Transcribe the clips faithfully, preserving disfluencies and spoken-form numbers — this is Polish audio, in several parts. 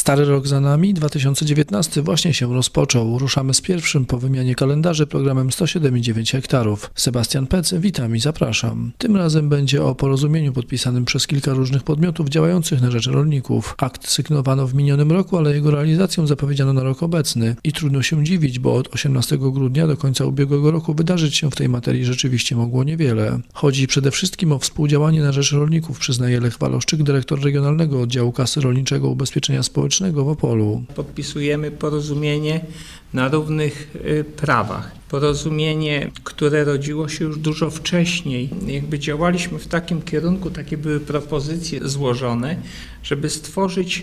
Stary rok za nami, dwa tysiące dziewiętnasty właśnie się rozpoczął. Ruszamy z pierwszym po wymianie kalendarzy programem sto siedem i dziewięć hektarów. Sebastian Pec, witam i zapraszam. Tym razem będzie o porozumieniu podpisanym przez kilka różnych podmiotów działających na rzecz rolników. Akt sygnowano w minionym roku, ale jego realizację zapowiedziano na rok obecny. I trudno się dziwić, bo od osiemnastego grudnia do końca ubiegłego roku wydarzyć się w tej materii rzeczywiście mogło niewiele. Chodzi przede wszystkim o współdziałanie na rzecz rolników, przyznaje Lech Waloszczyk, dyrektor Regionalnego Oddziału Kasy Rolniczego Ubezpieczenia Społecznego w Opolu. Podpisujemy porozumienie na równych prawach. Porozumienie, które rodziło się już dużo wcześniej. Jakby działaliśmy w takim kierunku, takie były propozycje złożone, żeby stworzyć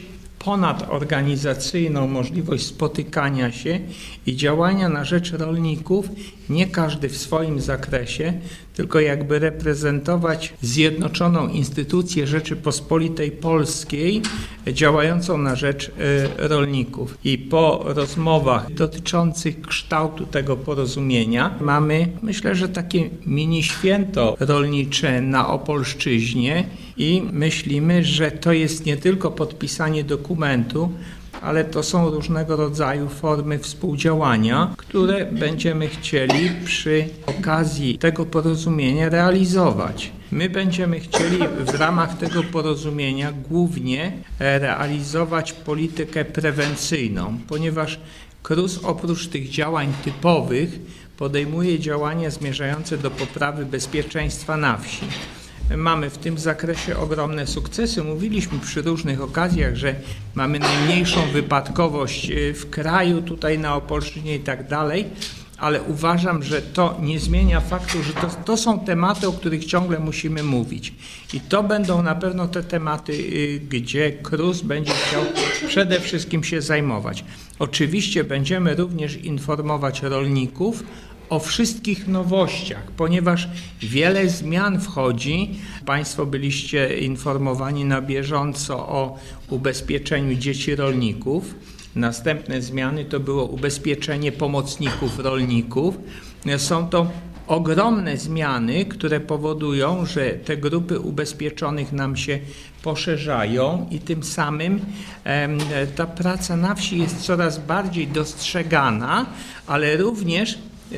ponadorganizacyjną możliwość spotykania się i działania na rzecz rolników, nie każdy w swoim zakresie, tylko jakby reprezentować zjednoczoną instytucję Rzeczypospolitej Polskiej działającą na rzecz rolników. I po rozmowach dotyczących kształtu tego porozumienia mamy, myślę, że takie mini święto rolnicze na Opolszczyźnie i myślimy, że to jest nie tylko podpisanie dokumentu, ale to są różnego rodzaju formy współdziałania, które będziemy chcieli przy okazji tego porozumienia realizować. My będziemy chcieli w ramach tego porozumienia głównie realizować politykę prewencyjną, ponieważ K R U S oprócz tych działań typowych podejmuje działania zmierzające do poprawy bezpieczeństwa na wsi. Mamy w tym zakresie ogromne sukcesy. Mówiliśmy przy różnych okazjach, że mamy najmniejszą wypadkowość w kraju, tutaj na Opolszczyźnie i tak dalej, ale uważam, że to nie zmienia faktu, że to, to są tematy, o których ciągle musimy mówić. I to będą na pewno te tematy, gdzie K R U S będzie chciał przede wszystkim się zajmować. Oczywiście będziemy również informować rolników o wszystkich nowościach, ponieważ wiele zmian wchodzi. Państwo byliście informowani na bieżąco o ubezpieczeniu dzieci rolników. Następne zmiany to było ubezpieczenie pomocników rolników. Są to ogromne zmiany, które powodują, że te grupy ubezpieczonych nam się poszerzają i tym samym e, ta praca na wsi jest coraz bardziej dostrzegana, ale również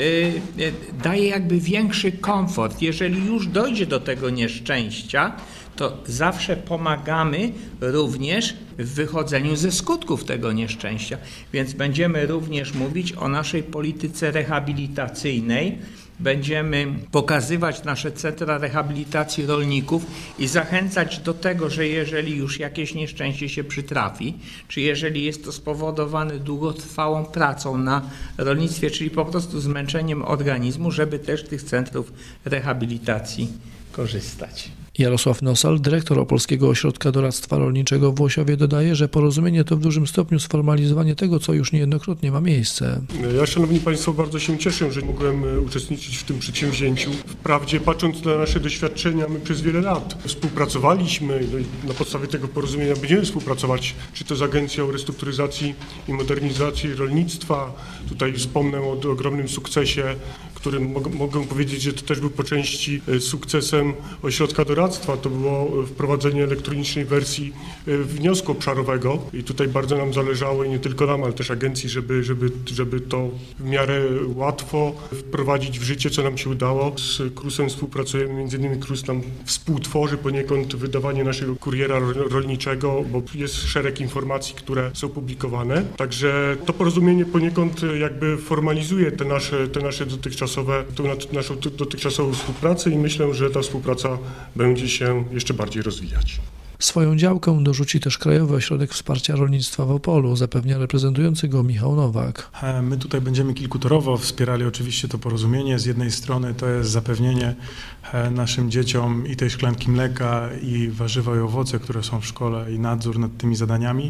daje jakby większy komfort. Jeżeli już dojdzie do tego nieszczęścia, to zawsze pomagamy również w wychodzeniu ze skutków tego nieszczęścia. Więc będziemy również mówić o naszej polityce rehabilitacyjnej, będziemy pokazywać nasze centra rehabilitacji rolników i zachęcać do tego, że jeżeli już jakieś nieszczęście się przytrafi, czy jeżeli jest to spowodowane długotrwałą pracą na rolnictwie, czyli po prostu zmęczeniem organizmu, żeby też tych centrów rehabilitacji korzystać. Jarosław Nosal, dyrektor Opolskiego Ośrodka Doradztwa Rolniczego w Łosiowie, dodaje, że porozumienie to w dużym stopniu sformalizowanie tego, co już niejednokrotnie ma miejsce. Ja, szanowni państwo, bardzo się cieszę, że mogłem uczestniczyć w tym przedsięwzięciu. Wprawdzie, patrząc na nasze doświadczenia, my przez wiele lat współpracowaliśmy i na podstawie tego porozumienia będziemy współpracować, czy to z Agencją Restrukturyzacji i Modernizacji Rolnictwa. Tutaj wspomnę o ogromnym sukcesie, którym mogę, mogę powiedzieć, że to też był po części sukcesem Ośrodka Doradztwa. To było wprowadzenie elektronicznej wersji wniosku obszarowego i tutaj bardzo nam zależało i nie tylko nam, ale też agencji, żeby, żeby, żeby to w miarę łatwo wprowadzić w życie, co nam się udało. Z K R U S-em współpracujemy, między innymi K R U S nam współtworzy poniekąd wydawanie naszego kuriera rolniczego, bo jest szereg informacji, które są publikowane. Także to porozumienie poniekąd jakby formalizuje te nasze, te nasze dotychczasowe tą naszą dotychczasową współpracę i myślę, że ta współpraca będzie się jeszcze bardziej rozwijać. Swoją działkę dorzuci też Krajowy Ośrodek Wsparcia Rolnictwa w Opolu, zapewnia reprezentujący go Michał Nowak. My tutaj będziemy kilkutorowo wspierali oczywiście to porozumienie. Z jednej strony to jest zapewnienie naszym dzieciom i tej szklanki mleka, i warzywa i owoce, które są w szkole, i nadzór nad tymi zadaniami,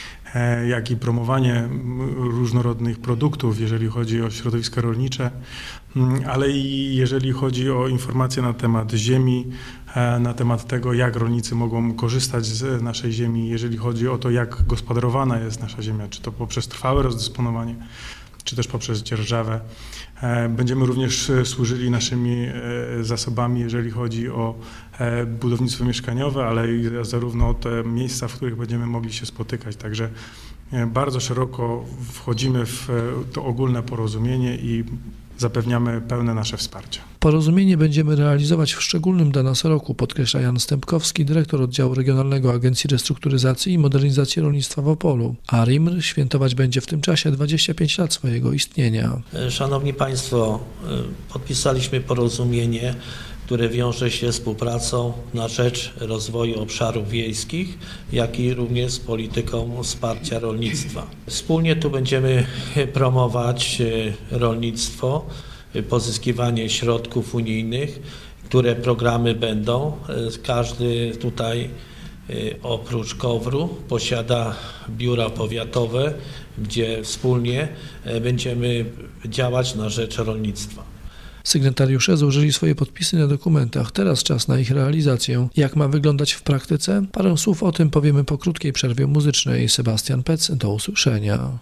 jak i promowanie różnorodnych produktów, jeżeli chodzi o środowiska rolnicze, ale i jeżeli chodzi o informacje na temat ziemi, na temat tego, jak rolnicy mogą korzystać z naszej ziemi, jeżeli chodzi o to, jak gospodarowana jest nasza ziemia, czy to poprzez trwałe rozdysponowanie, czy też poprzez dzierżawę. Będziemy również służyli naszymi zasobami, jeżeli chodzi o budownictwo mieszkaniowe, ale i zarówno te miejsca, w których będziemy mogli się spotykać. Także bardzo szeroko wchodzimy w to ogólne porozumienie i zapewniamy pełne nasze wsparcie. Porozumienie będziemy realizować w szczególnym dla nas roku, podkreśla Jan Stępkowski, dyrektor oddziału regionalnego Agencji Restrukturyzacji i Modernizacji Rolnictwa w Opolu. A R I M R świętować będzie w tym czasie dwadzieścia pięć lat swojego istnienia. Szanowni Państwo, podpisaliśmy porozumienie, które wiąże się z współpracą na rzecz rozwoju obszarów wiejskich, jak i również z polityką wsparcia rolnictwa. Wspólnie tu będziemy promować rolnictwo, pozyskiwanie środków unijnych, które programy będą. Każdy tutaj oprócz KOWR-u posiada biura powiatowe, gdzie wspólnie będziemy działać na rzecz rolnictwa. Sygnatariusze złożyli swoje podpisy na dokumentach. Teraz czas na ich realizację. Jak ma wyglądać w praktyce? Parę słów o tym powiemy po krótkiej przerwie muzycznej. Sebastian Pec, do usłyszenia.